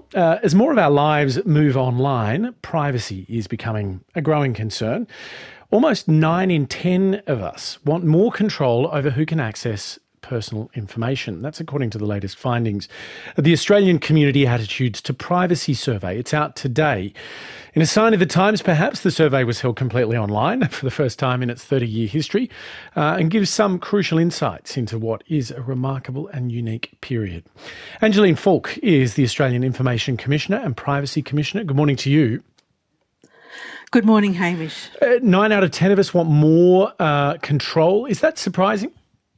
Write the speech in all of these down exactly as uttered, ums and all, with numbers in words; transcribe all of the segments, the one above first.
Uh, as more of our lives move online, privacy is becoming a growing concern. Almost nine in ten of us want more control over who can access personal information. That's according to the latest findings of the Australian Community Attitudes to Privacy Survey. It's out today. In a sign of the times, perhaps, the survey was held completely online for the first time in its thirty-year history uh, and gives some crucial insights into what is a remarkable and unique period. Angeline Falk is the Australian Information Commissioner and Privacy Commissioner. Good morning to you. Good morning, Hamish. Uh, nine out of ten of us want more uh, control. Is that surprising?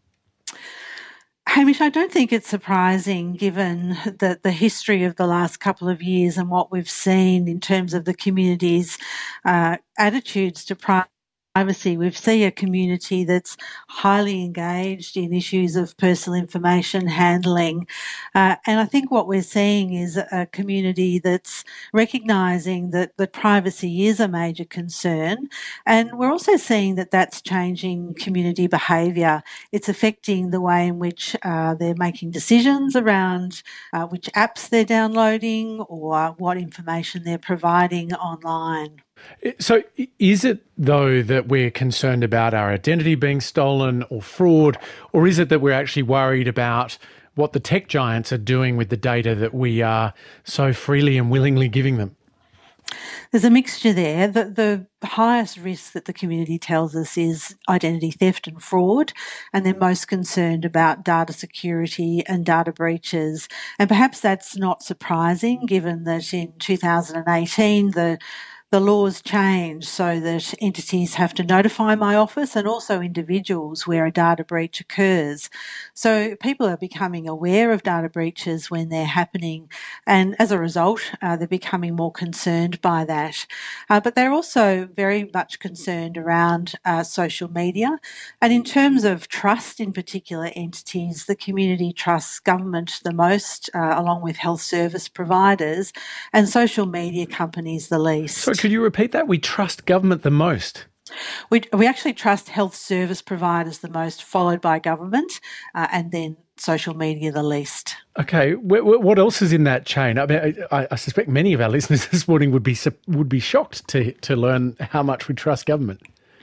Hamish, I don't think it's surprising given the, the history of the last couple of years and what we've seen in terms of the community's uh, attitudes to privacy. Privacy. We see a community that's highly engaged in issues of personal information handling. Uh, and I think what we're seeing is a community that's recognising that, that privacy is a major concern. And we're also seeing that that's changing community behaviour. It's affecting the way in which uh, they're making decisions around uh, which apps they're downloading or what information they're providing online. So is it, though, that we're concerned about our identity being stolen or fraud, or is it that we're actually worried about what the tech giants are doing with the data that we are so freely and willingly giving them? There's a mixture there. The, the highest risk that the community tells us is identity theft and fraud, and they're most concerned about data security and data breaches. And perhaps that's not surprising, given that in two thousand eighteen, the The laws change so that entities have to notify my office and also individuals where a data breach occurs. So people are becoming aware of data breaches when they're happening, and as a result, uh, they're becoming more concerned by that. Uh, but they're also very much concerned around uh, social media. And in terms of trust in particular entities, the community trusts government the most, uh, along with health service providers, and social media companies the least. So could you repeat that? We trust government the most. We, we actually trust health service providers the most, followed by government, uh, and then social media the least. Okay, what else is in that chain? I mean, I, I suspect many of our listeners this morning would be would be shocked to to learn how much we trust government.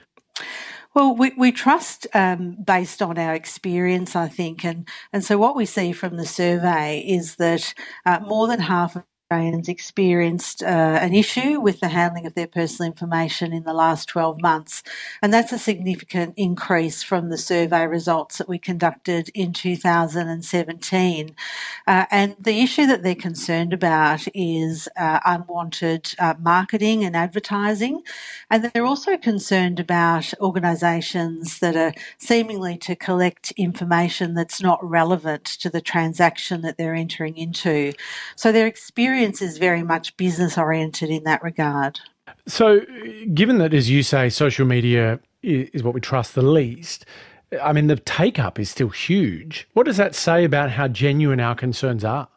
Well, we, we trust um, based on our experience, I think, and and so what we see from the survey is that uh, more than half of Australians experienced uh, an issue with the handling of their personal information in the last twelve months. And that's a significant increase from the survey results that we conducted in two thousand seventeen. Uh, and the issue that they're concerned about is uh, unwanted uh, marketing and advertising. And they're also concerned about organisations that are seemingly to collect information that's not relevant to the transaction that they're entering into. So their experience is very much business oriented in that regard. So given that, as you say, social media is what we trust the least, I mean, the take-up is still huge. What does that say about how genuine our concerns are?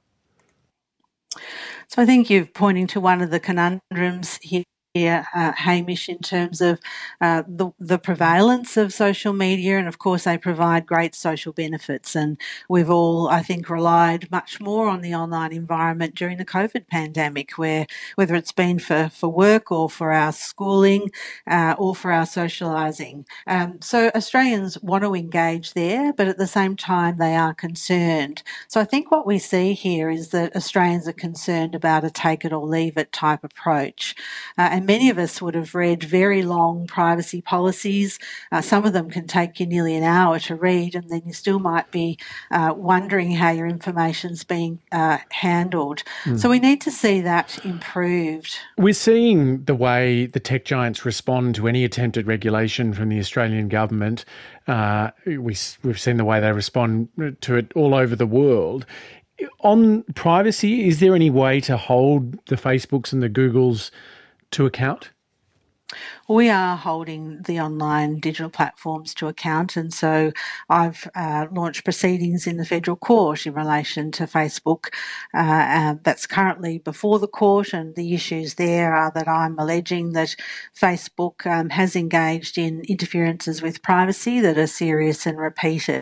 So I think you're pointing to one of the conundrums here. Here, uh, Hamish, in terms of uh, the, the prevalence of social media, and of course they provide great social benefits, and we've all, I think, relied much more on the online environment during the COVID pandemic, where whether it's been for, for work or for our schooling uh, or for our socialising. Um, so Australians want to engage there, but at the same time they are concerned. So I think what we see here is that Australians are concerned about a take it or leave it type approach. Uh, and many of us would have read very long privacy policies. Uh, some of them can take you nearly an hour to read, and then you still might be uh, wondering how your information's being uh, handled. Mm. So we need to see that improved. We're seeing the way the tech giants respond to any attempted regulation from the Australian government. Uh, we, we've seen the way they respond to it all over the world. On privacy, is there any way to hold the Facebooks and the Googles to account? We are holding the online digital platforms to account, and so I've uh, launched proceedings in the federal court in relation to Facebook. Uh, uh, that's currently before the court, and the issues there are that I'm alleging that Facebook um, has engaged in interferences with privacy that are serious and repeated.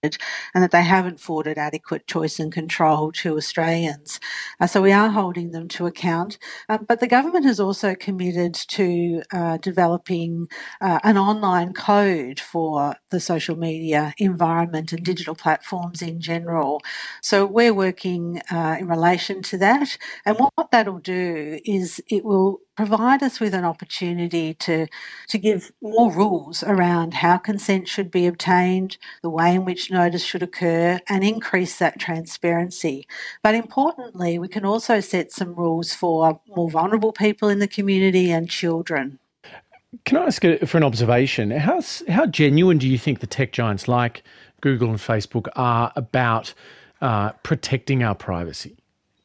and that they haven't afforded adequate choice and control to Australians. Uh, so we are holding them to account. Um, but the government has also committed to uh, developing uh, an online code for the social media environment and digital platforms in general. So we're working uh, in relation to that. And what that'll do is it will provide us with an opportunity to, to give more rules around how consent should be obtained, the way in which notice should occur, and increase that transparency. But importantly, we can also set some rules for more vulnerable people in the community and children. Can I ask for an observation? How, how genuine do you think the tech giants like Google and Facebook are about uh, protecting our privacy?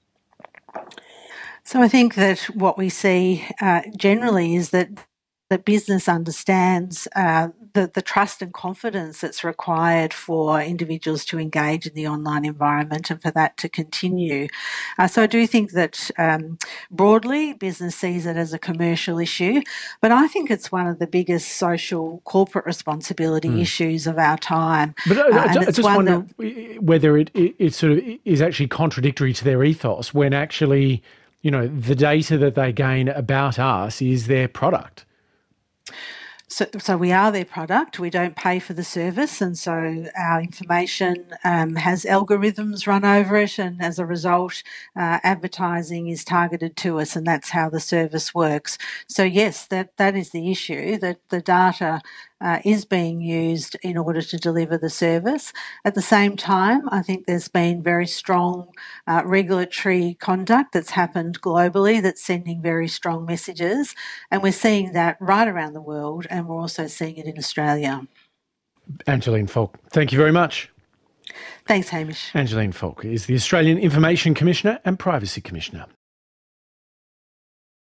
So I think that what we see uh, generally is that that business understands uh, the, the trust and confidence that's required for individuals to engage in the online environment and for that to continue. Uh, so I do think that um, broadly business sees it as a commercial issue, but I think it's one of the biggest social corporate responsibility mm. issues of our time. But I, uh, I, I just wonder that, whether it, it, it sort of is actually contradictory to their ethos when actually, you know, the data that they gain about us is their product. So, so we are their product. We don't pay for the service, and so our information um, has algorithms run over it, and as a result, uh, advertising is targeted to us, and that's how the service works. So yes, that, that is the issue, that the data uh, is being used in order to deliver the service. At the same time, I think there's been very strong uh, regulatory conduct that's happened globally that's sending very strong messages, and we're seeing that right around the world, and we're also seeing it in Australia. Angeline Falk, thank you very much. Thanks, Hamish. Angeline Falk is the Australian Information Commissioner and Privacy Commissioner.